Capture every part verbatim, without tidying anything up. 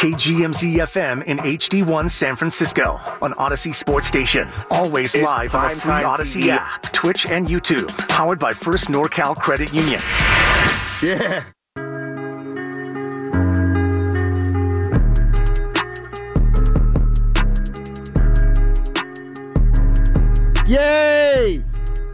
K G M Z F M in H D one San Francisco on Odyssey Sports Station. Always It's live on the free Odyssey T V app, Twitch, and YouTube. Powered by First NorCal Credit Union. Yeah. Yay!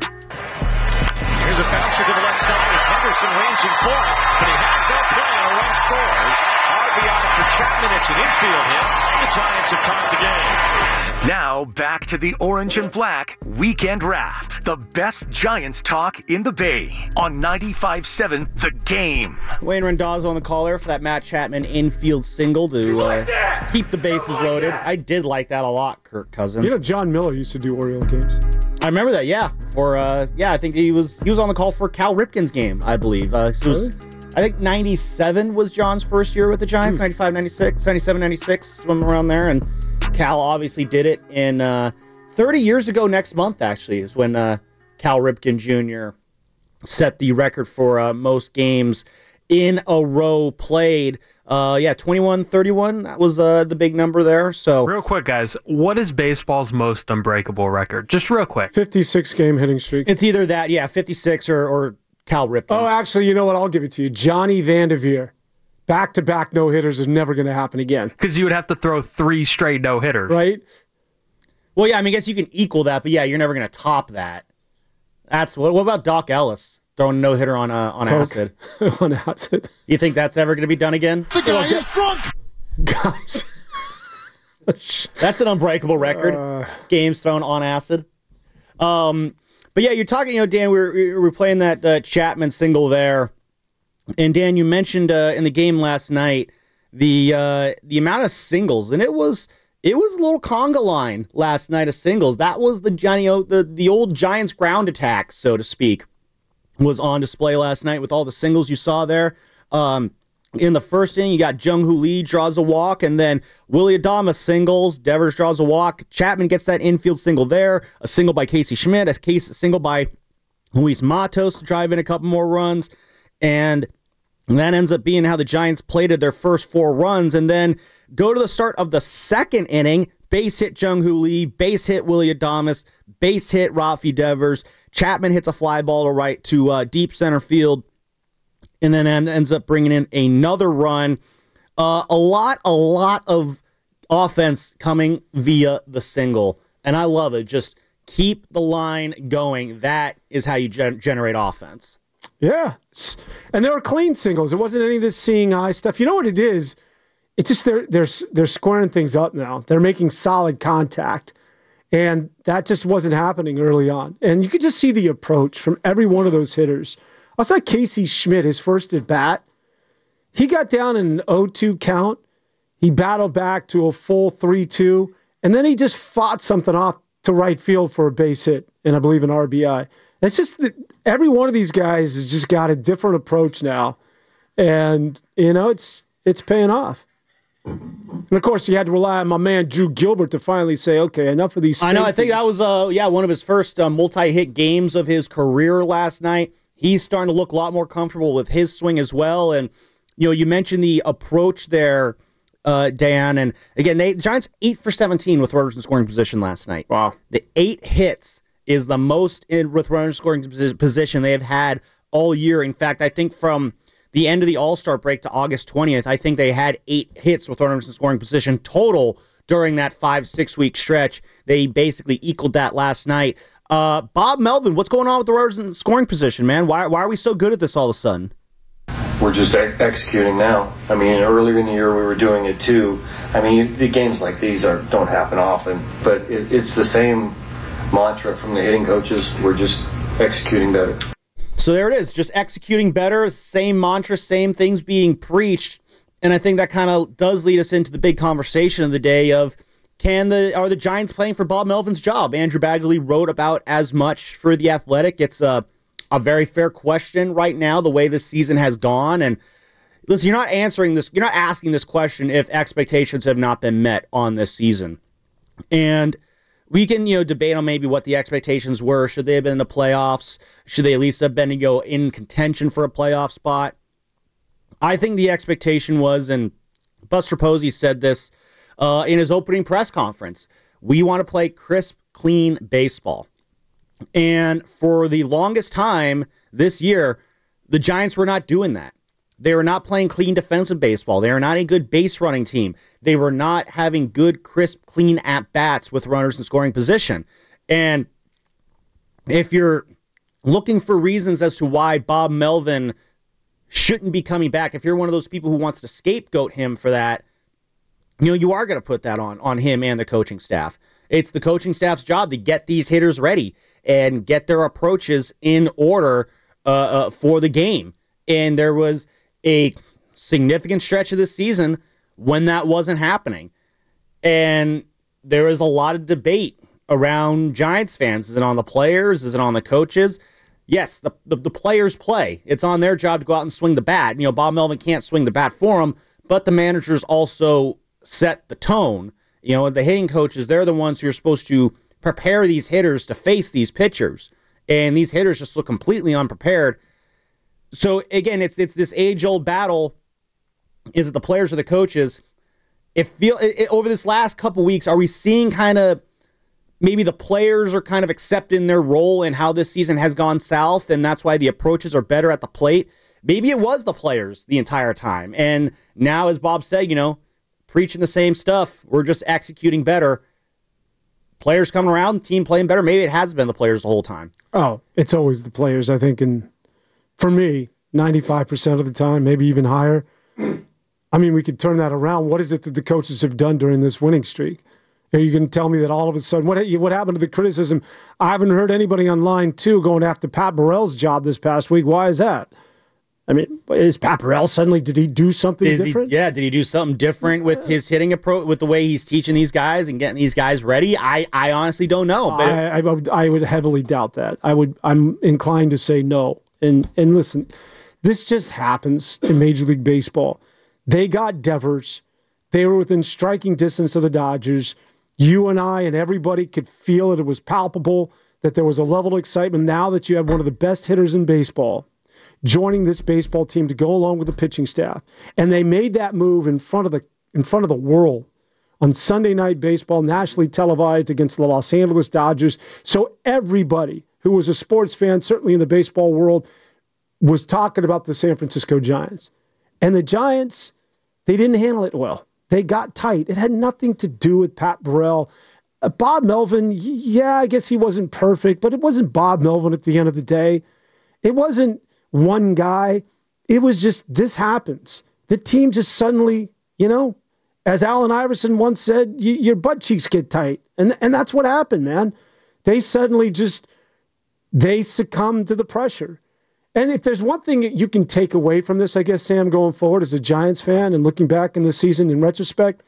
Here's a bouncer to the left side. It's Henderson ranging for it, but he has no play and a run scores. R B I for Chapman. It's an infield hit. The Giants have tied the game. Now back to the Orange and Black Weekend Wrap. The best Giants talk in the Bay on ninety-five point seven The Game. Wayne Randazzo on the call there for that Matt Chapman infield single to uh, keep the bases loaded. I did like that a lot, Kirk Cousins. You know, John Miller used to do Oriole games. I remember that, yeah. For uh, yeah, I think he was he was on the call for Cal Ripken's game, I believe. Uh, so really? was, I think ninety-seven was John's first year with the Giants, hmm. ninety-five, ninety-six, ninety-seven, ninety-six, somewhere around there. And Cal obviously did it in uh, thirty years ago next month, actually, is when uh, Cal Ripken Junior set the record for uh, most games in a row played. Uh, yeah, twenty-one thirty-one, that was uh, the big number there. So real quick, guys, what is baseball's most unbreakable record? Just real quick. fifty-six game hitting streak. It's either that, yeah, fifty-six or, or Cal Ripken. Oh, actually, you know what? I'll give it to you. Johnny Vanderveer. Back-to-back no-hitters is never going to happen again. Because you would have to throw three straight no-hitters. Right? Well, yeah, I mean, I guess you can equal that, but yeah, you're never going to top that. That's what, what about Doc Ellis throwing a no-hitter on uh, on Coke. acid? On acid. You think that's ever going to be done again? The guy is drunk! Guys. That's an unbreakable record. Uh, Games thrown on acid. Um, but yeah, you're talking, you know, Dan, we were, we were playing that uh, Chapman single there. And Dan, you mentioned uh, in the game last night the uh, the amount of singles, and it was it was a little conga line last night of singles. That was the Johnny o, the the old Giants ground attack, so to speak, was on display last night with all the singles you saw there. Um, in the first inning, you got Jung-Hoo Lee draws a walk, and then Willy Adames singles. Devers draws a walk. Chapman gets that infield single there. A single by Casey Schmidt. A case a single by Luis Matos to drive in a couple more runs, and And that ends up being how the Giants plated their first four runs. And then go to the start of the second inning, base hit Jung-Hoo Lee, base hit Willy Adames, base hit Rafi Devers. Chapman hits a fly ball to right to uh, deep center field, and then ends up bringing in another run. Uh, a lot, a lot of offense coming via the single. And I love it. Just keep the line going. That is how you gen- generate offense. Yeah. And they were clean singles. It wasn't any of this seeing eye stuff. You know what it is? It's just they're, they're, they're squaring things up now. They're making solid contact. And that just wasn't happening early on. And you could just see the approach from every one of those hitters. I saw Casey Schmidt, his first at bat. He got down in an oh two count. He battled back to a full three two. And then he just fought something off to right field for a base hit. And I believe an R B I. It's just that every one of these guys has just got a different approach now. And, you know, it's it's paying off. And, of course, you had to rely on my man Drew Gilbert to finally say, okay, enough of these I know, I think that was, uh, yeah, one of his first uh, multi-hit games of his career last night. He's starting to look a lot more comfortable with his swing as well. And, you know, you mentioned the approach there, uh, Dan. And, again, they, the Giants eight for seventeen with runners in scoring position last night. Wow. The eight hits is the most in with runners scoring position they have had all year. In fact, I think from the end of the All-Star break to August twentieth, I think they had eight hits with runners in scoring position total during that five, six-week stretch. They basically equaled that last night. Uh, Bob Melvin, what's going on with the runners in scoring position, man? Why, why are we so good at this all of a sudden? We're just ex- executing now. I mean, earlier in the year we were doing it too. I mean, the games like these are don't happen often, but it, it's the same mantra from the hitting coaches. We're just executing better. So there it is, just executing better, same mantra, same things being preached. And I think that kind of does lead us into the big conversation of the day of, can the are the Giants playing for Bob Melvin's job? Andrew Bagley wrote about as much for The Athletic. It's a, a very fair question right now, the way this season has gone. And listen, you're not answering this, you're not asking this question if expectations have not been met on this season. And we can, you know, debate on maybe what the expectations were. Should they have been in the playoffs? Should they at least have been, you know, in contention for a playoff spot? I think the expectation was, and Buster Posey said this uh, in his opening press conference. We want to play crisp, clean baseball. And for the longest time this year, the Giants were not doing that. They were not playing clean defensive baseball. They were not a good base running team. They were not having good, crisp, clean at-bats with runners in scoring position. And if you're looking for reasons as to why Bob Melvin shouldn't be coming back, if you're one of those people who wants to scapegoat him for that, you know, you are going to put that on, on him and the coaching staff. It's the coaching staff's job to get these hitters ready and get their approaches in order uh, uh, for the game. And there was a significant stretch of this season when that wasn't happening. And there was a lot of debate around Giants fans. Is it on the players? Is it on the coaches? Yes, the, the, the players play. It's on their job to go out and swing the bat. You know, Bob Melvin can't swing the bat for them, but the managers also set the tone. You know, the hitting coaches, they're the ones who are supposed to prepare these hitters to face these pitchers. And these hitters just look completely unprepared. So, again, it's it's this age-old battle. Is it the players or the coaches? It feel it, over this last couple weeks, are we seeing kind of maybe the players are kind of accepting their role in how this season has gone south, and that's why the approaches are better at the plate? Maybe it was the players the entire time. And now, as Bob said, you know, preaching the same stuff. We're just executing better. Players coming around, team playing better. Maybe it has been the players the whole time. Oh, it's always the players, I think. And for me, ninety-five percent of the time, maybe even higher. I mean, we could turn that around. What is it that the coaches have done during this winning streak? Are you going to tell me that all of a sudden, what, what happened to the criticism? I haven't heard anybody online, too, going after Pat Burrell's job this past week. Why is that? I mean, is Pat Burrell suddenly, did he do something is different? He, yeah, did he do something different with his hitting approach, with the way he's teaching these guys and getting these guys ready? I, I honestly don't know. But I, I, would, I would heavily doubt that. I would, I'm inclined to say no. And and listen, this just happens in Major League Baseball. They got Devers. They were within striking distance of the Dodgers. You and I and everybody could feel it. It was palpable that there was a level of excitement now that you have one of the best hitters in baseball joining this baseball team to go along with the pitching staff. And they made that move in front of the in front of the world on Sunday Night Baseball, nationally televised against the Los Angeles Dodgers. So everybody who was a sports fan, certainly in the baseball world, was talking about the San Francisco Giants. And the Giants, they didn't handle it well. They got tight. It had nothing to do with Pat Burrell. Uh, Bob Melvin, yeah, I guess he wasn't perfect, but it wasn't Bob Melvin at the end of the day. It wasn't one guy. It was just, this happens. The team just suddenly, you know, as Allen Iverson once said, y- your butt cheeks get tight. And, and that's what happened, man. They suddenly just, they succumbed to the pressure. And if there's one thing that you can take away from this, I guess, Sam, going forward as a Giants fan and looking back in the season in retrospect,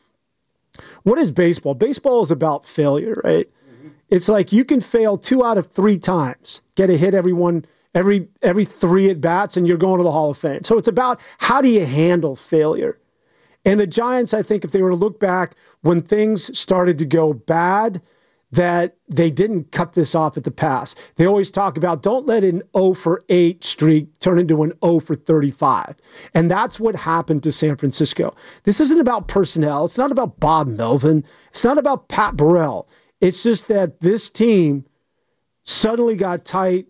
what is baseball? Baseball is about failure, right? Mm-hmm. It's like you can fail two out of three times, get a hit every one, every every three at bats, and you're going to the Hall of Fame. So it's about how do you handle failure? And the Giants, I think, if they were to look back when things started to go bad, that they didn't cut this off at the pass. They always talk about don't let an oh for eight streak turn into an oh for thirty-five. And that's what happened to San Francisco. This isn't about personnel. It's not about Bob Melvin. It's not about Pat Burrell. It's just that this team suddenly got tight,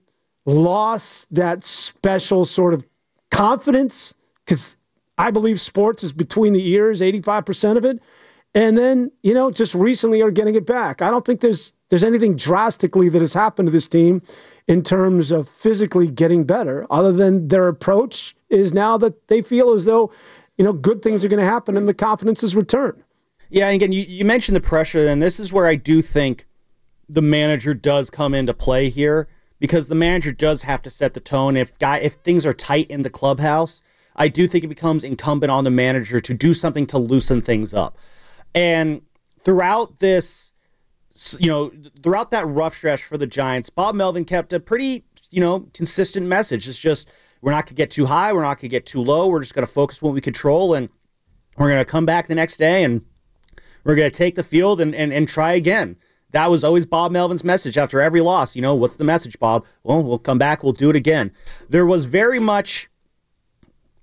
lost that special sort of confidence, because I believe sports is between the ears, eighty-five percent of it. And then, you know, just recently are getting it back. I don't think there's there's anything drastically that has happened to this team in terms of physically getting better, other than their approach is now that they feel as though, you know, good things are going to happen and the confidence has returned. Yeah, and again, you, you mentioned the pressure, and this is where I do think the manager does come into play here, because the manager does have to set the tone. If guy if things are tight in the clubhouse, I do think it becomes incumbent on the manager to do something to loosen things up. And throughout this, you know, throughout that rough stretch for the Giants, Bob Melvin kept a pretty, you know, consistent message. It's just, we're not going to get too high. We're not going to get too low. We're just going to focus on what we control. And we're going to come back the next day and we're going to take the field and, and, and try again. That was always Bob Melvin's message after every loss. You know, what's the message, Bob? Well, we'll come back. We'll do it again. There was very much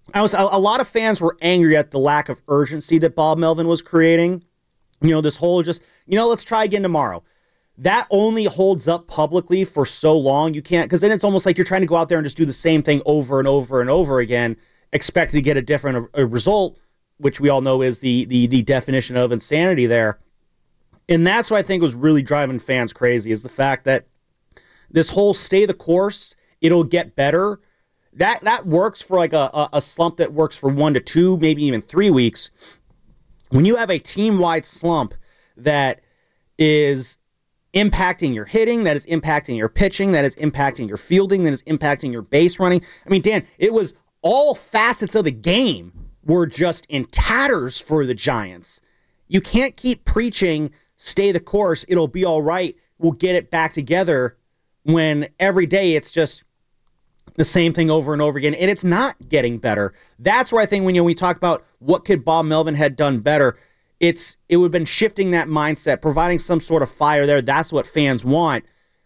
I was a, a lot of fans were angry at the lack of urgency that Bob Melvin was creating. You know, this whole just, you know, let's try again tomorrow. That only holds up publicly for so long. You can't, because then it's almost like you're trying to go out there and just do the same thing over and over and over again, expecting to get a different a, a result, which we all know is the, the the definition of insanity there. And that's what I think was really driving fans crazy, is the fact that this whole stay the course, it'll get better. That that works for like a, a slump that works for one to two, maybe even three weeks. When you have a team-wide slump that is impacting your hitting, that is impacting your pitching, that is impacting your fielding, that is impacting your base running. I mean, Dan, it was all facets of the game were just in tatters for the Giants. You can't keep preaching, stay the course, it'll be all right, we'll get it back together, when every day it's just the same thing over and over again, and it's not getting better. That's where I think when you know, we talk about what could Bob Melvin had done better, it's it would have been shifting that mindset, providing some sort of fire there. That's what fans want.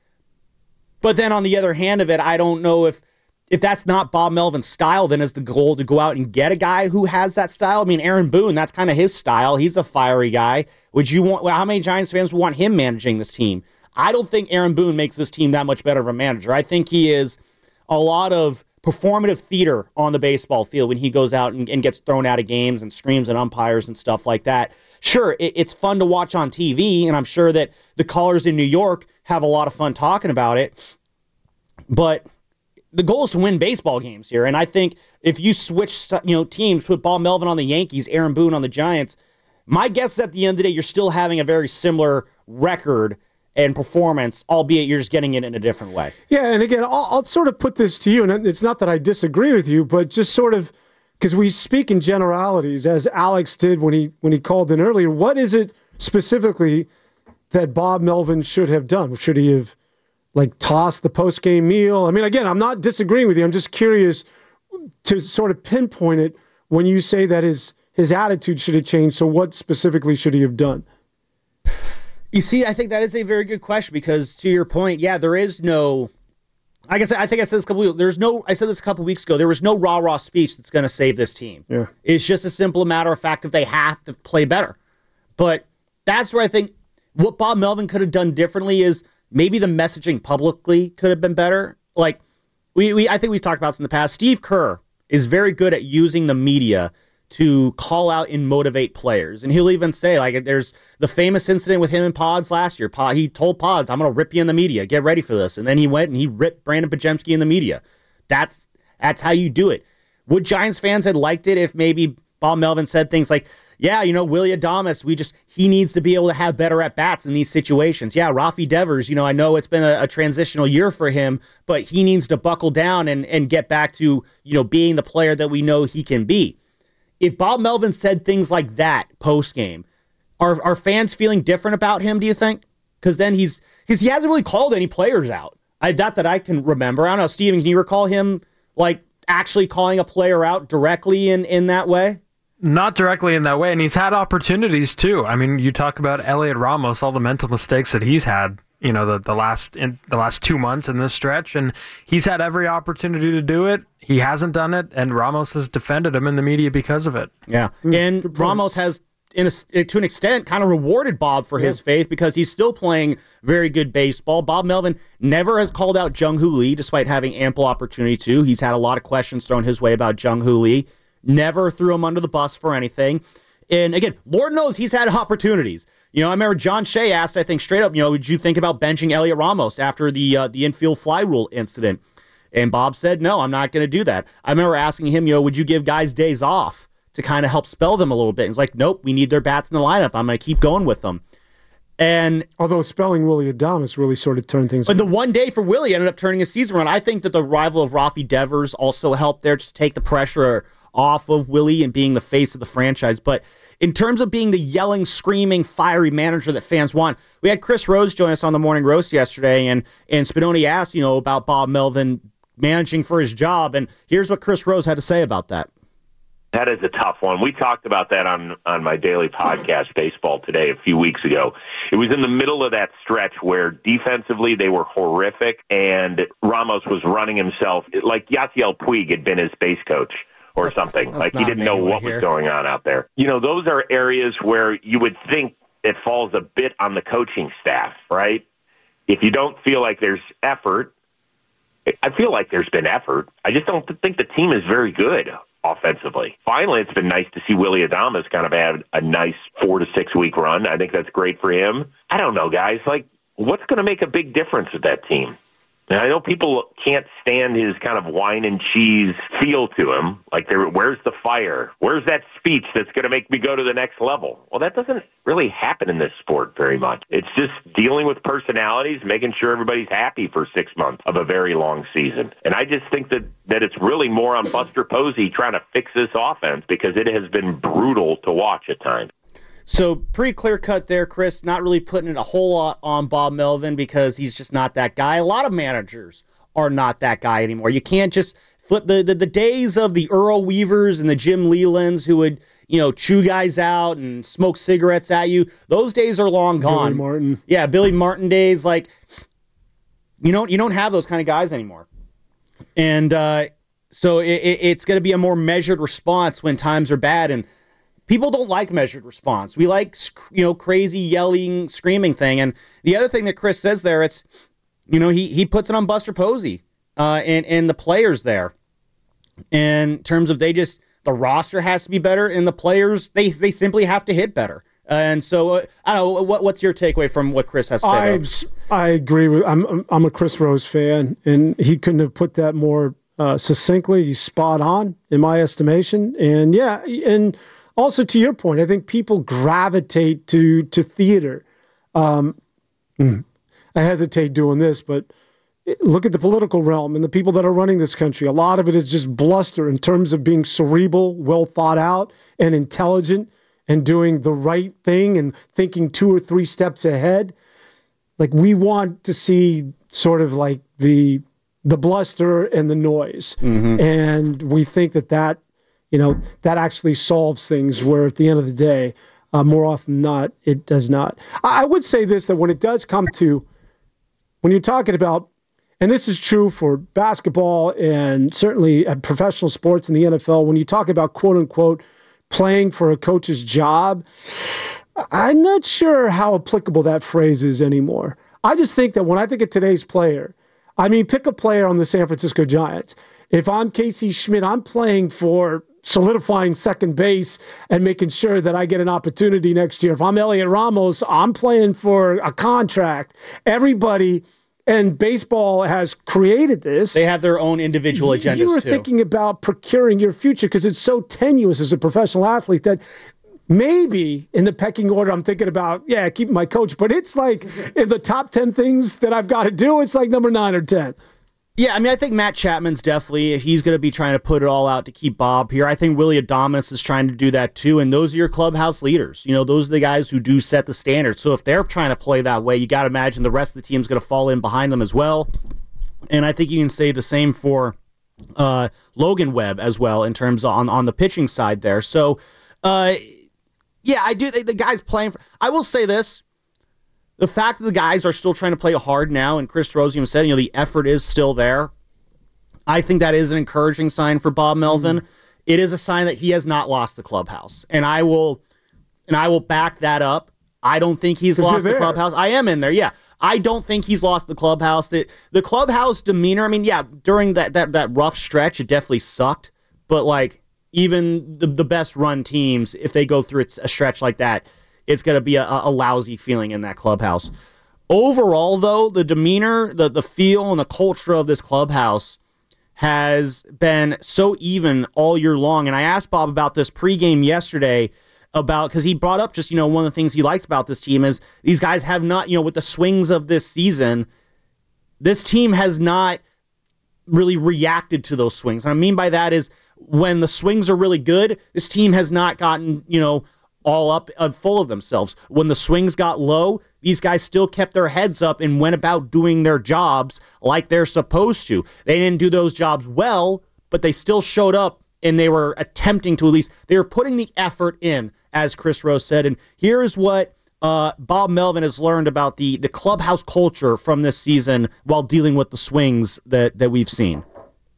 But then on the other hand of it, I don't know if if that's not Bob Melvin's style, then is the goal to go out and get a guy who has that style? I mean, Aaron Boone, that's kind of his style. He's a fiery guy. Would you want? Well, how many Giants fans would want him managing this team? I don't think Aaron Boone makes this team that much better of a manager. I think he is a lot of performative theater on the baseball field when he goes out and, and gets thrown out of games and screams at umpires and stuff like that. Sure, it, it's fun to watch on T V, and I'm sure that the callers in New York have a lot of fun talking about it, but the goal is to win baseball games here, and I think if you switch you know teams, put Bob Melvin on the Yankees, Aaron Boone on the Giants, my guess is at the end of the day, you're still having a very similar record and performance, albeit you're just getting it in a different way. Yeah, and again, I'll, I'll sort of put this to you, and it's not that I disagree with you, but just sort of, because we speak in generalities, as Alex did when he when he called in earlier. What is it specifically that Bob Melvin should have done? Should he have, like, tossed the post-game meal? I mean, again, I'm not disagreeing with you. I'm just curious to sort of pinpoint it when you say that his his attitude should have changed. So what specifically should he have done? You see, I think that is a very good question, because to your point, yeah, there is no, like I said, I think I said this a couple weeks, there's no, I said this a couple weeks ago, there was no rah-rah speech that's going to save this team. Yeah. It's just a simple matter of fact that they have to play better. But that's where I think what Bob Melvin could have done differently is maybe the messaging publicly could have been better. Like, we, we I think we've talked about this in the past. Steve Kerr is very good at using the media to call out and motivate players. And he'll even say, like, there's the famous incident with him and Pods last year. Pod, he told Pods, I'm going to rip you in the media. Get ready for this. And then he went and he ripped Brandon Pajemski in the media. That's that's how you do it. Would Giants fans have liked it if maybe Bob Melvin said things like, yeah, you know, Willy Adames, we just, he needs to be able to have better at-bats in these situations. Yeah, Rafi Devers, you know, I know it's been a, a transitional year for him, but he needs to buckle down and, and get back to, you know, being the player that we know he can be. If Bob Melvin said things like that post-game, are are fans feeling different about him, do you think? Because then he's, because he hasn't really called any players out. I Not that I can remember. I don't know, Steven, can you recall him, like, actually calling a player out directly in, in that way? Not directly in that way, and he's had opportunities, too. I mean, you talk about Elliot Ramos, all the mental mistakes that he's had, you know, the, the last in the last two months in this stretch, and he's had every opportunity to do it. He hasn't done it, and Ramos has defended him in the media because of it. Yeah, and Ramos has, in a, to an extent, kind of rewarded Bob for his yeah. faith, because he's still playing very good baseball. Bob Melvin never has called out Jung-Hoo Lee, despite having ample opportunity to. He's had a lot of questions thrown his way about Jung-Hoo Lee. Never threw him under the bus for anything. And again, Lord knows he's had opportunities. You know, I remember John Shea asked, I think, straight up, you know, would you think about benching Elliot Ramos after the uh, the infield fly rule incident? And Bob said, no, I'm not going to do that. I remember asking him, you know, would you give guys days off to kind of help spell them a little bit? And he's like, nope, we need their bats in the lineup. I'm going to keep going with them. And although spelling Willy Adames really sort of turned things. But the one day for Willie ended up turning a season run. I think that the arrival of Rafi Devers also helped there, just take the pressure off of Willie and being the face of the franchise. But in terms of being the yelling, screaming, fiery manager that fans want, we had Chris Rose join us on the Morning Roast yesterday, and and Spinoni asked, you know, about Bob Melvin managing for his job, and here's what Chris Rose had to say about that. That is a tough one. We talked about that on, on my daily podcast, Baseball Today, a few weeks ago. It was in the middle of that stretch where defensively they were horrific, and Ramos was running himself like Yasiel Puig had been his base coach. or that's, something. that's Like he didn't know what here. was going on out there. You know, those are areas where you would think it falls a bit on the coaching staff, right? If you don't feel like there's effort, I feel like there's been effort. I just don't think the team is very good offensively. Finally, it's been nice to see Willy Adames kind of have a nice four to six week run. I think that's great for him. I don't know, guys. Like, what's going to make a big difference with that team? And I know people can't stand his kind of wine and cheese feel to him. Like, there, where's the fire? Where's that speech that's going to make me go to the next level? Well, that doesn't really happen in this sport very much. It's just dealing with personalities, making sure everybody's happy for six months of a very long season. And I just think that, that it's really more on Buster Posey trying to fix this offense because it has been brutal to watch at times. So pretty clear cut there, Chris, not really putting it a whole lot on Bob Melvin because he's just not that guy. A lot of managers are not that guy anymore. You can't just flip the, the, the days of the Earl Weavers and the Jim Lelands who would, you know, chew guys out and smoke cigarettes at you. Those days are long gone. Billy Martin. Yeah, Billy Martin days. Like, you don't, you don't have those kind of guys anymore. And uh, so it, it, it's going to be a more measured response when times are bad. And people don't like measured response. We like, you know, crazy yelling, screaming thing. And the other thing that Chris says there, it's, you know, he he puts it on Buster Posey uh, and, and the players there. In terms of they just, the roster has to be better and the players, they they simply have to hit better. And so, uh, I don't know, what, what's your takeaway from what Chris has said? I, I agree with, I'm, I'm a Chris Rose fan, and he couldn't have put that more uh, succinctly. He's spot on, in my estimation. And yeah, and also, to your point, I think people gravitate to to theater. Um, I hesitate doing this, but look at the political realm and the people that are running this country. A lot of it is just bluster in terms of being cerebral, well thought out, and intelligent, and doing the right thing and thinking two or three steps ahead. Like, we want to see sort of like the the bluster and the noise, mm-hmm. and we think that that. You know, that actually solves things where at the end of the day, uh, more often than not, it does not. I, I would say this, that when it does come to, when you're talking about, and this is true for basketball and certainly at professional sports in the N F L, when you talk about quote unquote playing for a coach's job, I'm not sure how applicable that phrase is anymore. I just think that when I think of today's player, I mean, pick a player on the San Francisco Giants. If I'm Casey Schmidt, I'm playing for solidifying second base and making sure that I get an opportunity next year. If I'm Elliot Ramos, I'm playing for a contract. Everybody, and baseball has created this. They have their own individual agendas, You were too. thinking about procuring your future because it's so tenuous as a professional athlete that maybe in the pecking order, I'm thinking about, yeah, keeping my coach. But it's like in the top ten things that I've got to do, it's like number nine or ten. Yeah, I mean, I think Matt Chapman's definitely, he's going to be trying to put it all out to keep Bob here. I think Willy Adames is trying to do that too, and those are your clubhouse leaders. You know, those are the guys who do set the standard. So if they're trying to play that way, you got to imagine the rest of the team's going to fall in behind them as well. And I think you can say the same for uh, Logan Webb as well in terms of on, on the pitching side there. So, uh, yeah, I do think the guys playing for, I will say this. The fact that the guys are still trying to play hard now, and Chris Rose even said, you know, the effort is still there. I think that is an encouraging sign for Bob Melvin. Mm-hmm. It is a sign that he has not lost the clubhouse, and I will, and I will back that up. I don't think he's lost the clubhouse. I am in there, yeah. I don't think he's lost the clubhouse. The, the clubhouse demeanor. I mean, yeah, during that that that rough stretch, it definitely sucked. But like, even the the best run teams, if they go through a stretch like that, it's going to be a, a lousy feeling in that clubhouse. Overall, though, the demeanor, the, the feel, and the culture of this clubhouse has been so even all year long. And I asked Bob about this pregame yesterday about, because he brought up just, you know, one of the things he likes about this team is these guys have not, you know, with the swings of this season, this team has not really reacted to those swings. And I mean by that is when the swings are really good, this team has not gotten, you know, all up uh, full of themselves. When the swings got low, these guys still kept their heads up and went about doing their jobs like they're supposed to. They didn't do those jobs well, but they still showed up and they were attempting to at least, they were putting the effort in, as Chris Rose said. And here's what uh, Bob Melvin has learned about the, the clubhouse culture from this season while dealing with the swings that, that we've seen.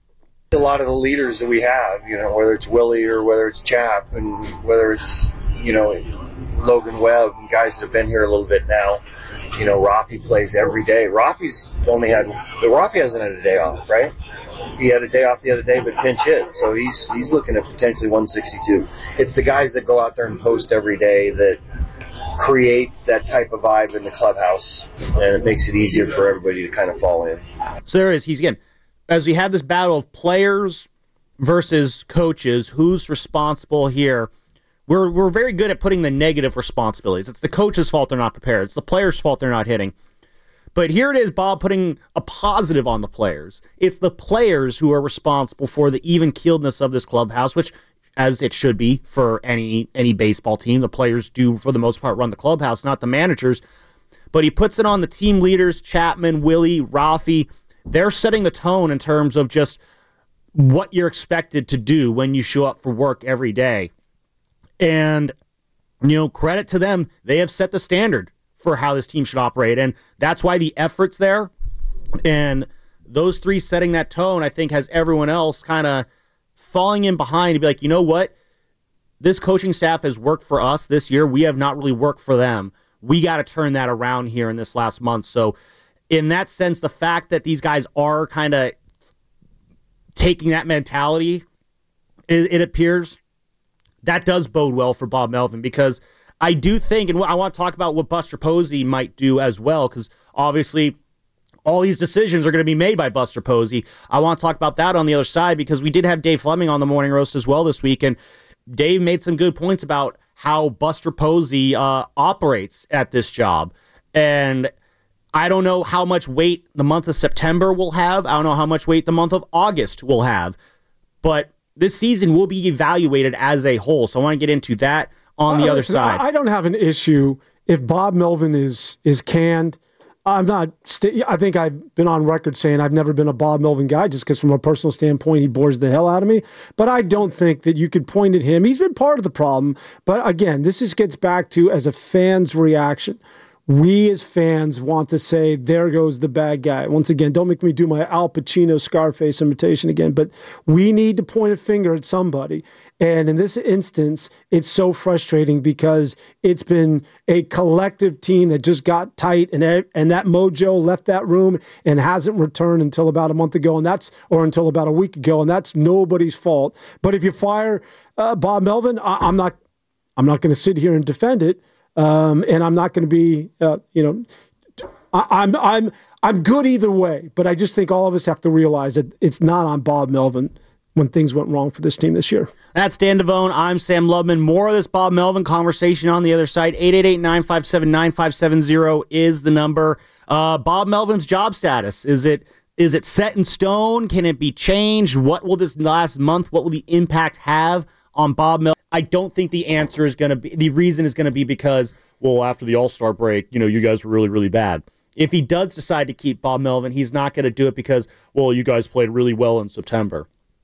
A lot of the leaders that we have, you know, whether it's Willie or whether it's Chap and whether it's, you know, Logan Webb, and guys that have been here a little bit now, you know, Rafi plays every day. Rafi's only had, but Rafi hasn't had a day off, right? He had a day off the other day, but pinch hit, so he's he's looking at potentially one sixty-two. It's the guys that go out there and post every day that create that type of vibe in the clubhouse, and it makes it easier for everybody to kind of fall in. So there is, he's again, as we had this battle of players versus coaches, who's responsible here? We're we're very good at putting the negative responsibilities. It's the coach's fault they're not prepared. It's the players' fault they're not hitting. But here it is, Bob, putting a positive on the players. It's the players who are responsible for the even-keeledness of this clubhouse, which, as it should be for any any baseball team, the players do, for the most part, run the clubhouse, not the managers. But he puts it on the team leaders, Chapman, Willie, Rafi. They're setting the tone in terms of just what you're expected to do when you show up for work every day. And, you know, credit to them. They have set the standard for how this team should operate. And that's why the effort's there. And those three setting that tone, I think, has everyone else kind of falling in behind to be like, you know what? This coaching staff has worked for us this year. We have not really worked for them. We got to turn that around here in this last month. So in that sense, the fact that these guys are kind of taking that mentality, it, it appears, that does bode well for Bob Melvin, because I do think, and I want to talk about what Buster Posey might do as well, because obviously all these decisions are going to be made by Buster Posey. I want to talk about that on the other side, because we did have Dave Fleming on the Morning Roast as well this week, and Dave made some good points about how Buster Posey uh, operates at this job. And I don't know how much weight the month of September will have. I don't know how much weight the month of August will have. But this season will be evaluated as a whole. So I want to get into that on the uh, other listen, side. I don't have an issue if Bob Melvin is is canned. I'm not. St- I think I've been on record saying I've never been a Bob Melvin guy, just because from a personal standpoint, he bores the hell out of me. But I don't think that you could point at him. He's been part of the problem. But again, this just gets back to as a fan's reaction. We as fans want to say, there goes the bad guy. Once again, don't make me do my Al Pacino Scarface imitation again, but we need to point a finger at somebody. And in this instance, it's so frustrating because it's been a collective team that just got tight, and and that mojo left that room and hasn't returned until about a month ago, and that's or until about a week ago, and that's nobody's fault. But if you fire uh, Bob Melvin, I, I'm not, I'm not going to sit here and defend it. Um, and I'm not going to be, uh, you know, I, I'm I'm I'm good either way. But I just think all of us have to realize that it's not on Bob Melvin when things went wrong for this team this year. That's Dan Devone. I'm Sam Lubman. More of this Bob Melvin conversation on the other side. eight eight eight, nine five seven, nine five seven zero is the number. Uh, Bob Melvin's job status. Is it is it set in stone? Can it be changed? What will this last month, what will the impact have on Bob Melvin? I don't think the answer is going to be, the reason is going to be because, well, after the All-Star break, you know, you guys were really, really bad. If he does decide to keep Bob Melvin, he's not going to do it because, well, you guys played really well in September.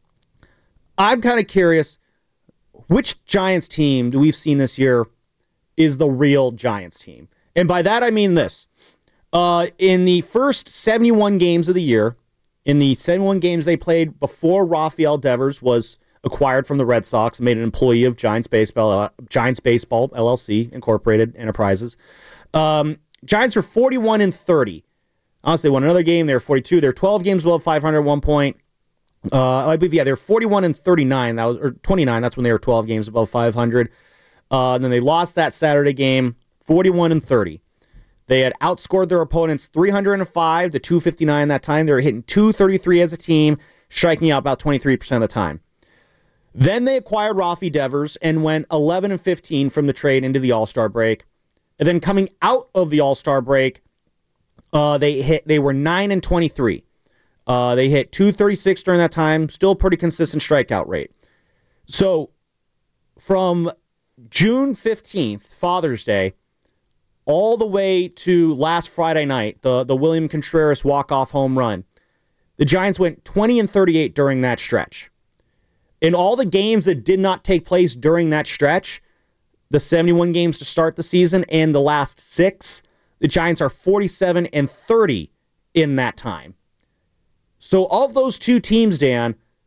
I'm kind of curious, which Giants team do we've seen this year is the real Giants team? And by that, I mean this. Uh, in the first seventy-one games of the year, in the seventy-one games they played before Rafael Devers was acquired from the Red Sox and made an employee of Giants Baseball, uh, Giants Baseball L L C, Incorporated Enterprises. Um, Giants were forty-one and thirty. Honestly, won another game. They were forty-two. They were twelve games above five hundred at one point. Uh, I believe, yeah, they were forty-one and thirty-nine. That was or twenty-nine. That's when they were twelve games above five hundred. Uh, and then they lost that Saturday game, forty-one and thirty. They had outscored their opponents three hundred five to two fifty-nine that time. They were hitting two thirty-three as a team, striking out about twenty-three percent of the time. Then they acquired Rafi Devers and went eleven and fifteen from the trade into the All-Star break. And then coming out of the All-Star break, uh, they hit. They were nine and twenty-three. Uh, they hit two thirty-six during that time. Still a pretty consistent strikeout rate. So from June fifteenth, Father's Day, all the way to last Friday night, the, the William Contreras walk-off home run, the Giants went twenty and thirty-eight during that stretch. In all the games that did not take place during that stretch, the seventy-one games to start the season and the last six, the Giants are forty-seven and thirty in that time. So of those two teams, Dan,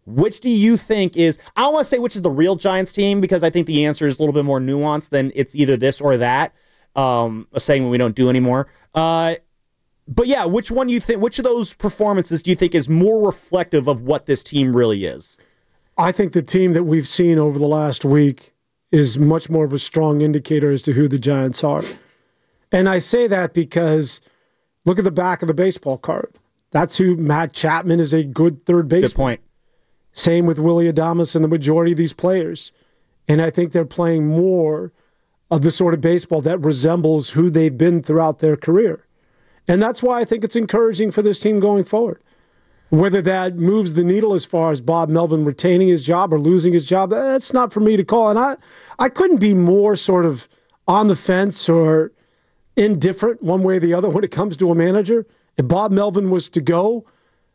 which do you think is, I don't want to say which is the real Giants team, because I think the answer is a little bit more nuanced than it's either this or that, um, a segment we don't do anymore. Uh, but yeah, which one you think, which of those performances do you think is more reflective of what this team really is? I think the team that we've seen over the last week is much more of a strong indicator as to who the Giants are. And I say that because look at the back of the baseball card. That's who Matt Chapman is, a good third baseman. Good point. Same with Willy Adames and the majority of these players. And I think they're playing more of the sort of baseball that resembles who they've been throughout their career. And that's why I think it's encouraging for this team going forward. Whether that moves the needle as far as Bob Melvin retaining his job or losing his job, that's not for me to call. And I, I couldn't be more sort of on the fence or indifferent one way or the other when it comes to a manager. If Bob Melvin was to go,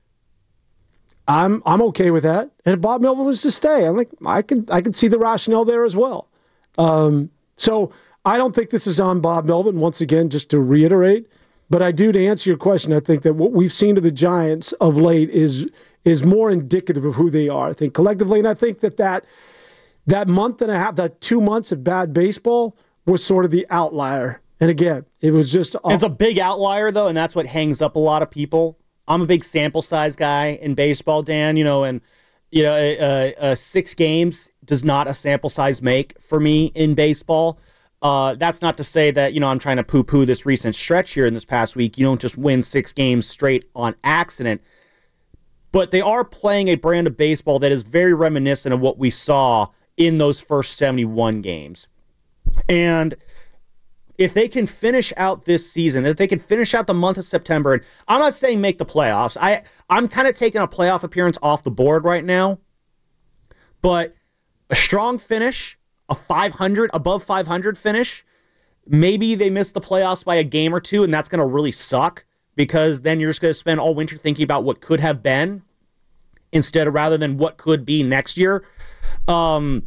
I'm I'm okay with that. And if Bob Melvin was to stay, I'm like I could I could see the rationale there as well. Um, so I don't think this is on Bob Melvin, once again, just to reiterate. But I do, to answer your question, I think that what we've seen to the Giants of late is is more indicative of who they are, I think, collectively. And I think that that, that month and a half, that two months of bad baseball was sort of the outlier. And again, it was just... A- it's a big outlier, though, and that's what hangs up a lot of people. I'm a big sample size guy in baseball, Dan, you know, and you know, uh, uh, six games does not a sample size make for me in baseball. Uh, that's not to say that, you know, I'm trying to poo-poo this recent stretch here in this past week. You don't just win six games straight on accident. But they are playing a brand of baseball that is very reminiscent of what we saw in those first seventy-one games. And if they can finish out this season, if they can finish out the month of September, and I'm not saying make the playoffs. I, I'm kind of taking a playoff appearance off the board right now. But a strong finish, a five hundred, above five hundred finish, maybe they miss the playoffs by a game or two, and that's going to really suck, because then you're just going to spend all winter thinking about what could have been instead of rather than what could be next year. Um,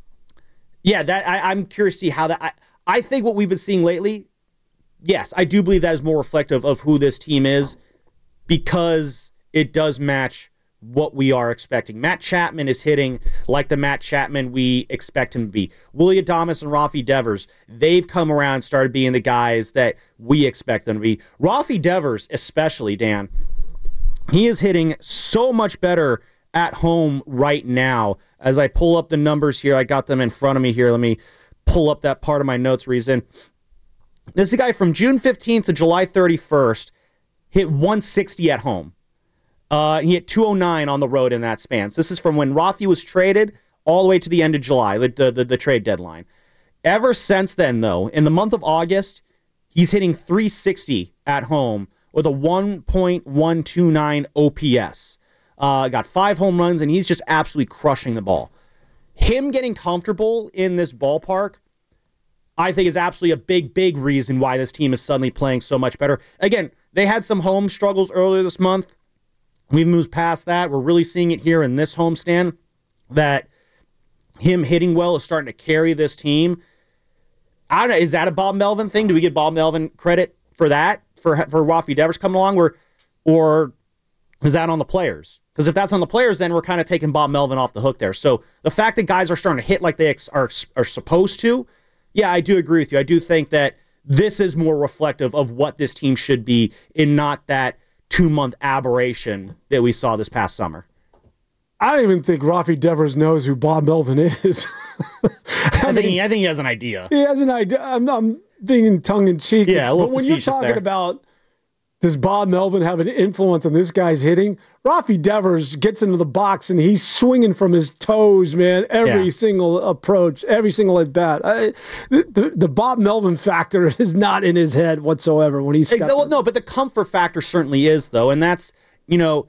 yeah, that I, I'm curious to see how that... I, I think what we've been seeing lately, yes, I do believe that is more reflective of who this team is, because it does match what we are expecting. Matt Chapman is hitting like the Matt Chapman we expect him to be. Willy Adames and Rafi Devers, they've come around and started being the guys that we expect them to be. Rafi Devers especially, Dan, he is hitting so much better at home right now. As I pull up the numbers here, I got them in front of me here. Let me pull up that part of my notes reason. This is a guy from June fifteenth to July thirty-first, hit one sixty at home. Uh, he hit two oh nine on the road in that span. So this is from when Rafi was traded all the way to the end of July, the, the, the trade deadline. Ever since then, though, in the month of August, he's hitting three sixty at home with a one point one two nine O P S. Uh, got five home runs, and he's just absolutely crushing the ball. Him getting comfortable in this ballpark, I think, is absolutely a big, big reason why this team is suddenly playing so much better. Again, they had some home struggles earlier this month. We've moved past that. We're really seeing it here in this homestand, that him hitting well is starting to carry this team. I don't know, is that a Bob Melvin thing? Do we give Bob Melvin credit for that, for for Rafi Devers coming along, or, or is that on the players? Because if that's on the players, then we're kind of taking Bob Melvin off the hook there. So the fact that guys are starting to hit like they ex- are, are supposed to, yeah, I do agree with you. I do think that this is more reflective of what this team should be, and not that two-month aberration that we saw this past summer. I don't even think Rafi Devers knows who Bob Melvin is. I, I, mean, think he, I think he has an idea. He has an idea. I'm, I'm being tongue-in-cheek. Yeah, a little but when you're talking there. about does Bob Melvin have an influence on this guy's hitting, Rafi Devers gets into the box and he's swinging from his toes, man, every yeah. single approach, every single at-bat. I, the, the, the Bob Melvin factor is not in his head whatsoever when he's exactly. Well, no, but the comfort factor certainly is, though, and that's, you know,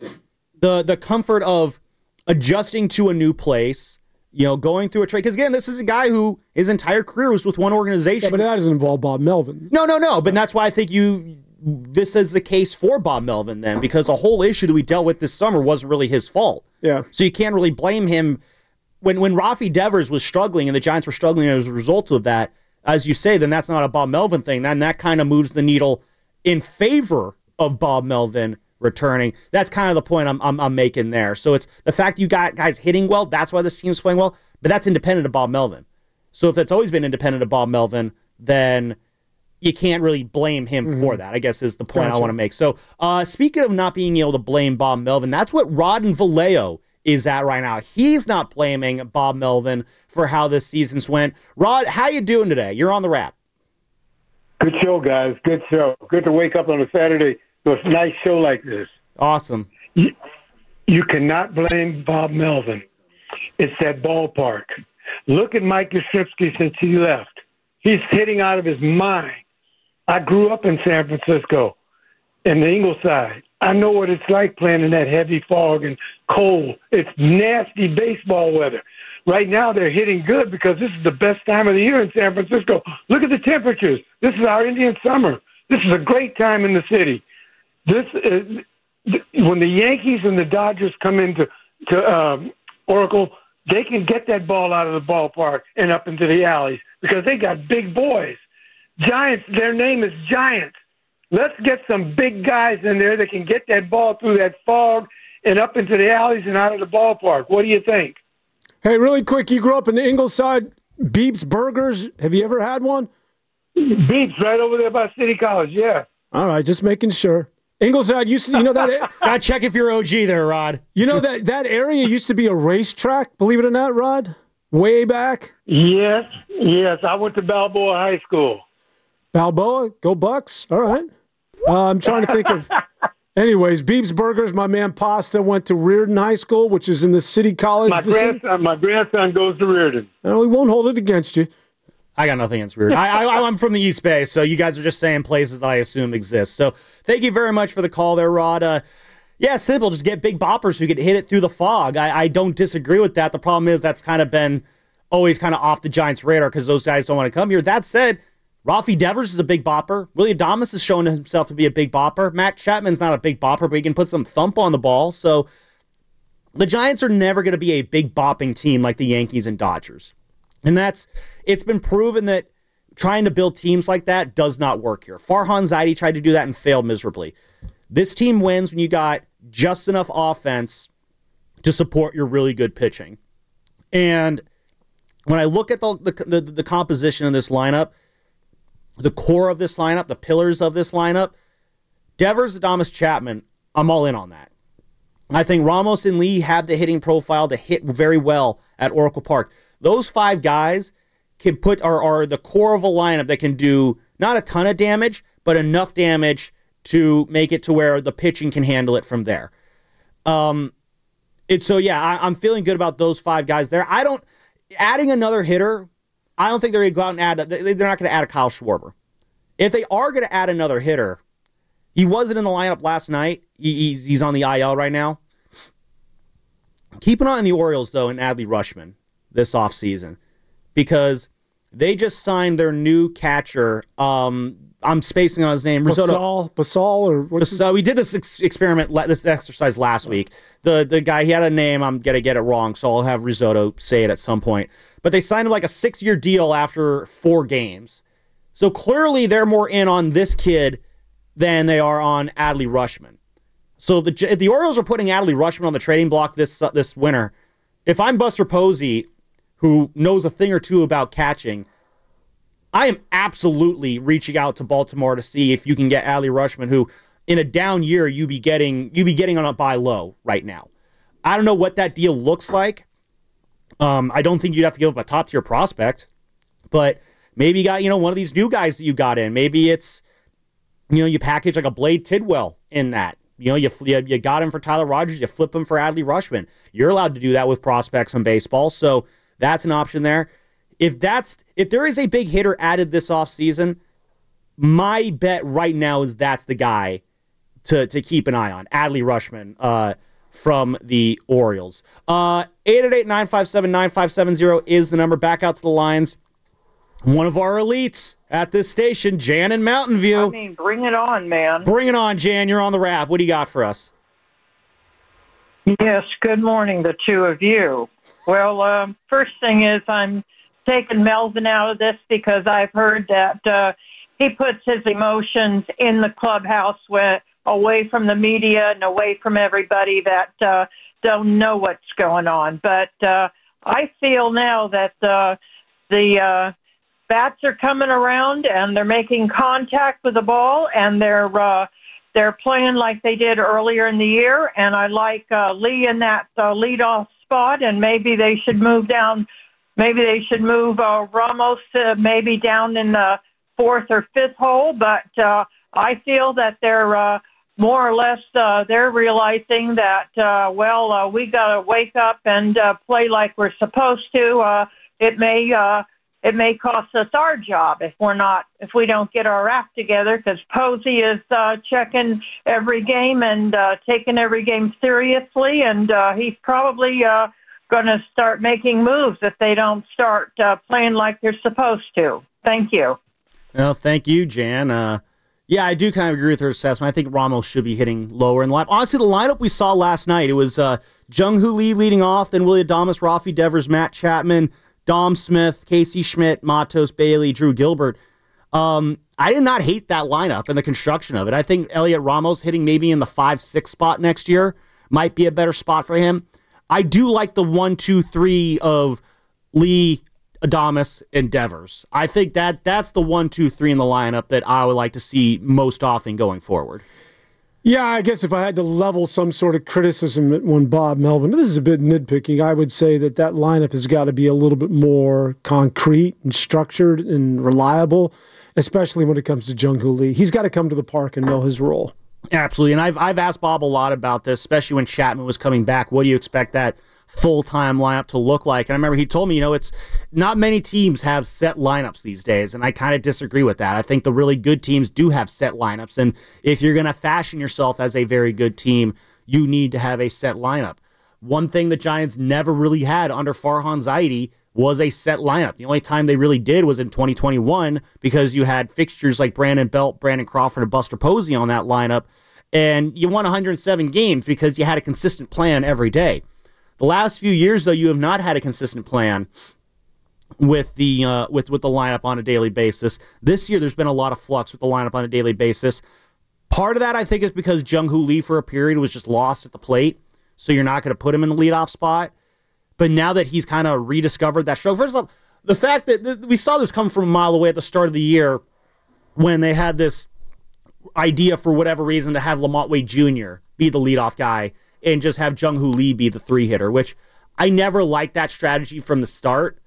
the the comfort of adjusting to a new place, you know, going through a trade. Because, again, this is a guy who his entire career was with one organization. Yeah, but that doesn't involve Bob Melvin. No, no, no, but that's why I think you... this is the case for Bob Melvin then, because the whole issue that we dealt with this summer wasn't really his fault. Yeah. So you can't really blame him. When when Rafi Devers was struggling and the Giants were struggling as a result of that, as you say, then that's not a Bob Melvin thing. Then that kind of moves the needle in favor of Bob Melvin returning. That's kind of the point I'm, I'm I'm making there. So it's the fact you got guys hitting well, that's why this team's playing well, but that's independent of Bob Melvin. So if that's always been independent of Bob Melvin, then you can't really blame him mm-hmm. for that, I guess is the point gotcha. I want to make. So uh, speaking of not being able to blame Bob Melvin, that's what Rod and Vallejo is at right now. He's not blaming Bob Melvin for how this season's went. Rod, how you doing today? You're on the Wrap. Good show, guys. Good show. Good to wake up on a Saturday to a nice show like this. Awesome. You, you cannot blame Bob Melvin. It's that ballpark. Look at Mike Yastrzemski since he left. He's hitting out of his mind. I grew up in San Francisco, in the Ingleside. I know what it's like playing in that heavy fog and cold. It's nasty baseball weather. Right now they're hitting good because this is the best time of the year in San Francisco. Look at the temperatures. This is our Indian summer. This is a great time in the city. This is, when the Yankees and the Dodgers come into to um, Oracle, they can get that ball out of the ballpark and up into the alleys because they got big boys. Giants, their name is Giants. Let's get some big guys in there that can get that ball through that fog and up into the alleys and out of the ballpark. What do you think? Hey, really quick, you grew up in the Ingleside, Beeps Burgers. Have you ever had one? Beeps, right over there by City College, yeah. All right, just making sure. Ingleside used to, you know that? Gotta check if you're O G there, Rod. You know that that area used to be a racetrack, believe it or not, Rod? Way back? Yes, yes. I went to Balboa High School. Balboa? Go Bucks? All right. Uh, I'm trying to think of... Anyways, Beeps Burgers, my man Pasta went to Reardon High School, which is in the City College my vicinity. Grandson, my grandson goes to Reardon. No, we won't hold it against you. I got nothing against Reardon. I, I, I'm from the East Bay, so you guys are just saying places that I assume exist. So thank you very much for the call there, Rod. Uh, yeah, simple. Just get big boppers who can hit it through the fog. I, I don't disagree with that. The problem is that's kind of been always kind of off the Giants' radar because those guys don't want to come here. That said, Rafi Devers is a big bopper. Willie Adames has shown himself to be a big bopper. Matt Chapman's not a big bopper, but he can put some thump on the ball. So the Giants are never going to be a big bopping team like the Yankees and Dodgers. And that's, it's been proven that trying to build teams like that does not work here. Farhan Zaidi tried to do that and failed miserably. This team wins when you got just enough offense to support your really good pitching. And when I look at the the, the, the composition of this lineup, the core of this lineup, the pillars of this lineup, Devers, Adames, Chapman, I'm all in on that. I think Ramos and Lee have the hitting profile to hit very well at Oracle Park. Those five guys can put are, are the core of a lineup that can do not a ton of damage, but enough damage to make it to where the pitching can handle it from there. Um, it's so yeah, I, I'm feeling good about those five guys there. I don't adding another hitter. I don't think they're going to go out and add. They're not going to add a Kyle Schwarber. If they are going to add another hitter, he wasn't in the lineup last night. He, he's, he's on the I L right now. Keep an eye on the Orioles, though, and Adley Rutschman this offseason because they just signed their new catcher. Um, I'm spacing on his name. Basal, Basal, or what's so we did this ex- experiment, this exercise last week. The the guy, he had a name. I'm gonna get it wrong, so I'll have Risotto say it at some point. But they signed him like a six-year deal after four games. So clearly they're more in on this kid than they are on Adley Rutschman. So the the Orioles are putting Adley Rutschman on the trading block this uh, this winter. If I'm Buster Posey, who knows a thing or two about catching, I am absolutely reaching out to Baltimore to see if you can get Adley Rutschman, who in a down year you be getting you be getting on a buy low right now. I don't know what that deal looks like. Um, I don't think you'd have to give up a top tier prospect, but maybe you got you know one of these new guys that you got in. Maybe it's you know you package like a Blade Tidwell in that. You know you you got him for Tyler Rogers, you flip him for Adley Rutschman. You're allowed to do that with prospects in baseball, so that's an option there. If that's if there is a big hitter added this offseason, my bet right now is that's the guy to to keep an eye on. Adley Rutschman uh, from the Orioles. Uh, eight eight eight, nine five seven, nine five seven zero is the number. Back out to the lines. One of our elites at this station, Jan in Mountain View. I mean, bring it on, man. Bring it on, Jan. You're on the Wrap. What do you got for us? Yes, good morning, the two of you. Well, um, first thing is I'm taking Melvin out of this because I've heard that uh, he puts his emotions in the clubhouse when, away from the media and away from everybody that uh, don't know what's going on. But uh, I feel now that uh, the uh, bats are coming around and they're making contact with the ball, and they're uh, they're playing like they did earlier in the year. And I like uh, Lee in that uh, leadoff spot, and maybe they should move down. Maybe they should move uh, Ramos to maybe down in the fourth or fifth hole. But uh, I feel that they're uh, more or less uh, they're realizing that uh, well uh, we got to wake up and uh, play like we're supposed to. Uh, it may. Uh, It may cost us our job if we're not, if we don't get our act together, because Posey is uh, checking every game and uh, taking every game seriously, and uh, he's probably uh, going to start making moves if they don't start uh, playing like they're supposed to. Thank you. Well, thank you, Jan. Uh, yeah, I do kind of agree with her assessment. I think Ramos should be hitting lower in the lineup. Honestly, the lineup we saw last night, it was uh, Jung-Hoo Lee leading off, then Willy Adames, Rafi Devers, Matt Chapman, Dom Smith, Casey Schmidt, Matos Bailey, Drew Gilbert. Um, I did not hate that lineup and the construction of it. I think Elliot Ramos hitting maybe in the five six spot next year might be a better spot for him. I do like the one two three of Lee, Adames, and Devers. I think that that's the one two three in the lineup that I would like to see most often going forward. Yeah, I guess if I had to level some sort of criticism at one Bob Melvin, this is a bit nitpicking, I would say that that lineup has got to be a little bit more concrete and structured and reliable, especially when it comes to Jung-Hoo Lee. He's got to come to the park and know his role. Absolutely, and I've I've asked Bob a lot about this, especially when Chapman was coming back. What do you expect that full-time lineup to look like? And I remember he told me, you know, it's not many teams have set lineups these days, and I kind of disagree with that. I think the really good teams do have set lineups, and if you're going to fashion yourself as a very good team, you need to have a set lineup. One thing the Giants never really had under Farhan Zaidi was a set lineup. The only time they really did was in twenty twenty-one, because you had fixtures like Brandon Belt, Brandon Crawford, and Buster Posey on that lineup, and you won one hundred seven games because you had a consistent plan every day. The last few years, though, you have not had a consistent plan with the uh, with with the lineup on a daily basis. This year, there's been a lot of flux with the lineup on a daily basis. Part of that, I think, is because Jung-Hoo Lee for a period was just lost at the plate, so you're not going to put him in the leadoff spot. But now that he's kind of rediscovered that stroke, first of all, the fact that th- we saw this come from a mile away at the start of the year when they had this idea for whatever reason to have Lamont Wade Junior be the leadoff guy and just have Jung-Hoo Lee be the three hitter, which I never liked that strategy from the start.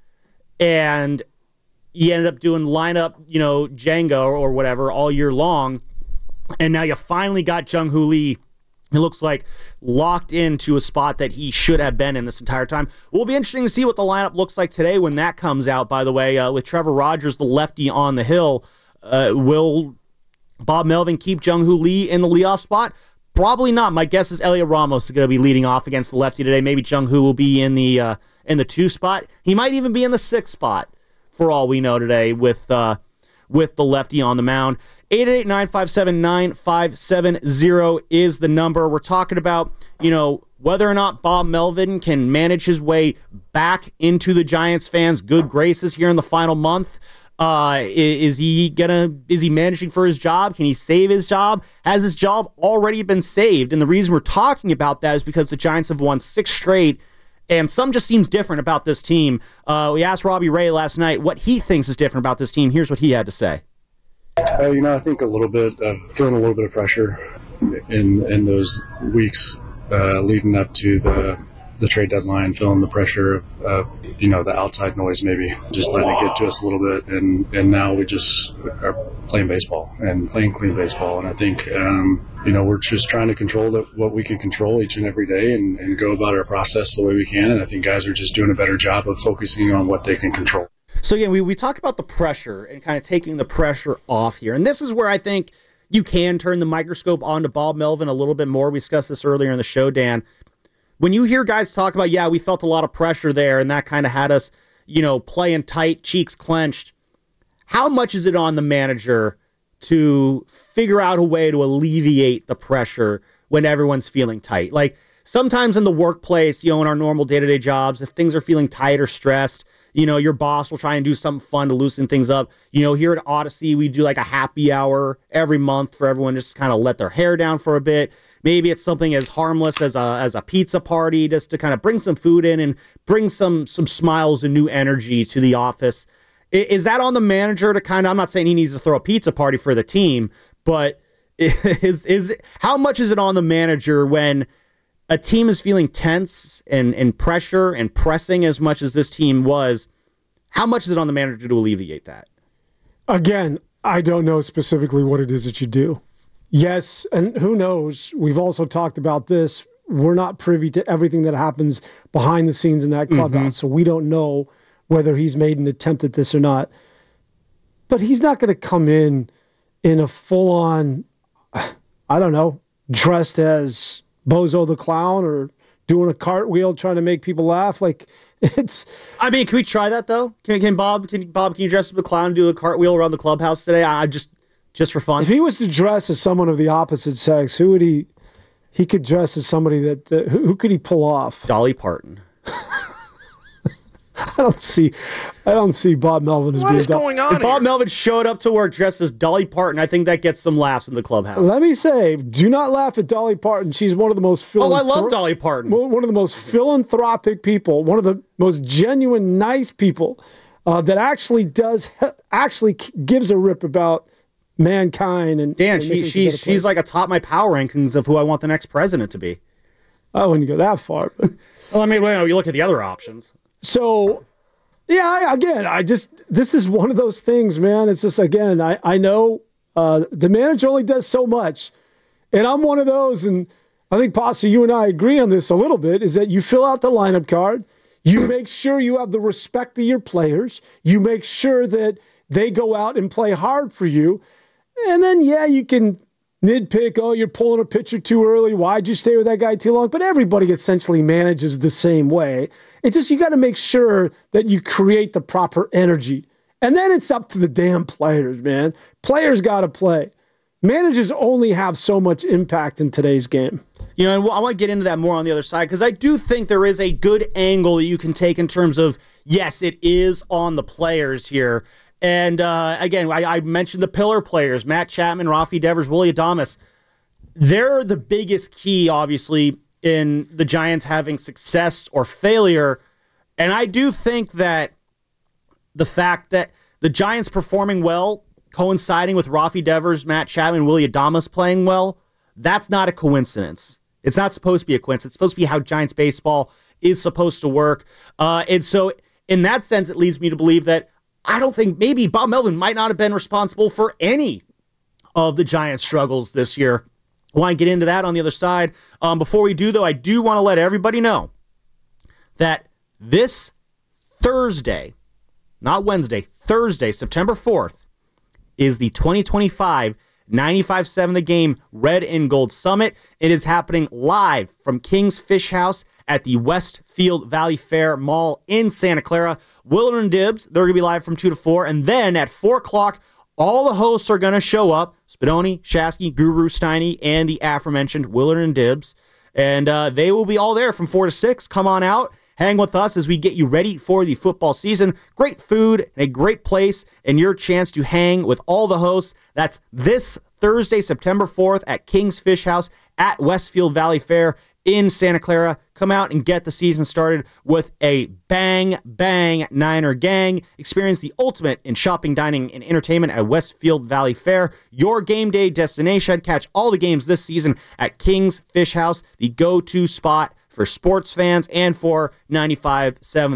And you ended up doing lineup, you know, Django or whatever all year long. And now you finally got Jung-Hoo Lee, it looks like, locked into a spot that he should have been in this entire time. It will be interesting to see what the lineup looks like today when that comes out, by the way, uh, with Trevor Rogers, the lefty, on the hill. Uh, will Bob Melvin keep Jung-Hoo Lee in the leadoff spot? Probably not. My guess is Elliot Ramos is going to be leading off against the lefty today. Maybe Jung-Hoo will be in the uh, in the two spot. He might even be in the six spot for all we know today with uh, with the lefty on the mound. eight eight eight, nine five seven, nine five seven zero is the number. We're talking about, you know, whether or not Bob Melvin can manage his way back into the Giants fans' good graces here in the final month. Uh, is he gonna, is he managing for his job? Can he save his job? Has his job already been saved? And the reason we're talking about that is because the Giants have won six straight, and some just seems different about this team. Uh, we asked Robbie Ray last night what he thinks is different about this team. Here's what he had to say. Uh, you know, I think a little bit of feeling a little bit of pressure in in those weeks uh, leading up to the the trade deadline, feeling the pressure of, uh, you know, the outside noise, maybe just letting it get to us a little bit. And, and now we just are playing baseball and playing clean baseball. And I think, um, you know, we're just trying to control the, what we can control each and every day and, and go about our process the way we can. And I think guys are just doing a better job of focusing on what they can control. So, again, we, we talked about the pressure and kind of taking the pressure off here. And this is where I think you can turn the microscope onto Bob Melvin a little bit more. We discussed this earlier in the show, Dan. When you hear guys talk about, yeah, we felt a lot of pressure there, and that kind of had us, you know, playing tight, cheeks clenched, how much is it on the manager to figure out a way to alleviate the pressure when everyone's feeling tight? Like, sometimes in the workplace, you know, in our normal day-to-day jobs, if things are feeling tight or stressed, You know, your boss will try and do something fun to loosen things up. You know, here at Odyssey, we do like a happy hour every month for everyone just to kind of let their hair down for a bit. Maybe it's something as harmless as a as a pizza party, just to kind of bring some food in and bring some some smiles and new energy to the office. Is that on the manager to kind of, I'm not saying he needs to throw a pizza party for the team, but is is how much is it on the manager when a team is feeling tense and, and pressure and pressing as much as this team was? How much is it on the manager to alleviate that? Again, I don't know specifically what it is that you do. Yes, and who knows? We've also talked about this. We're not privy to everything that happens behind the scenes in that clubhouse, mm-hmm. so we don't know whether he's made an attempt at this or not. But he's not going to come in in a full-on, I don't know, dressed as Bozo the Clown or doing a cartwheel trying to make people laugh. Like, it's... I mean, can we try that, though? Can, can Bob, can Bob, can you dress as the clown and do a cartwheel around the clubhouse today? I just, just for fun. If he was to dress as someone of the opposite sex, who would he... He could dress as somebody that... Uh, who, who could he pull off? Dolly Parton. I don't see, I don't see Bob Melvin as what being. What is going on? If Bob here? Melvin showed up to work dressed as Dolly Parton, I think that gets some laughs in the clubhouse. Let me say, do not laugh at Dolly Parton. She's one of the most. Philanthrop- oh, I love Dolly Parton. One of the most philanthropic people. One of the most genuine, nice people uh, that actually does actually gives a rip about mankind. And Dan, and she she's she's like atop my power rankings of who I want the next president to be. I wouldn't go that far. But. Well, I mean, well, you look at the other options. So, yeah, I, again, I just, this is one of those things, man. It's just, again, I, I know uh, the manager only does so much. And I'm one of those, and I think, Posse, you and I agree on this a little bit, is that you fill out the lineup card. You make sure you have the respect of your players. You make sure that they go out and play hard for you. And then, yeah, you can nitpick, oh, you're pulling a pitcher too early. Why'd you stay with that guy too long? But everybody essentially manages the same way. It's just you got to make sure that you create the proper energy. And then it's up to the damn players, man. Players got to play. Managers only have so much impact in today's game. You know, and I want to get into that more on the other side because I do think there is a good angle that you can take in terms of, yes, it is on the players here. And uh, again, I, I mentioned the pillar players, Matt Chapman, Rafi Devers, Willy Adames. They're the biggest key, obviously, in the Giants having success or failure. And I do think that the fact that the Giants performing well, coinciding with Rafi Devers, Matt Chapman, Willy Adames playing well, that's not a coincidence. It's not supposed to be a coincidence. It's supposed to be how Giants baseball is supposed to work. Uh, and so in that sense, it leads me to believe that I don't think maybe Bob Melvin might not have been responsible for any of the Giants' struggles this year. I want to get into that on the other side. Um, before we do, though, I do want to let everybody know that this Thursday, not Wednesday, Thursday, September fourth, is the twenty twenty-five ninety-five seven The Game Red and Gold Summit. It is happening live from King's Fish House at the Westfield Valley Fair Mall in Santa Clara. Willard and Dibbs, they're going to be live from two to four. And then at four o'clock, all the hosts are going to show up. Spadoni, Shasky, Guru, Steiny, and the aforementioned Willard and Dibbs. And uh, they will be all there from four to six. Come on out. Hang with us as we get you ready for the football season. Great food and a great place and your chance to hang with all the hosts. That's this Thursday, September fourth at King's Fish House at Westfield Valley Fair in Santa Clara. Come out and get the season started with a bang, bang Niner gang. Experience the ultimate in shopping, dining, and entertainment at Westfield Valley Fair, your game day destination. Catch all the games this season at King's Fish House, the go-to spot for sports fans and for ninety-five seven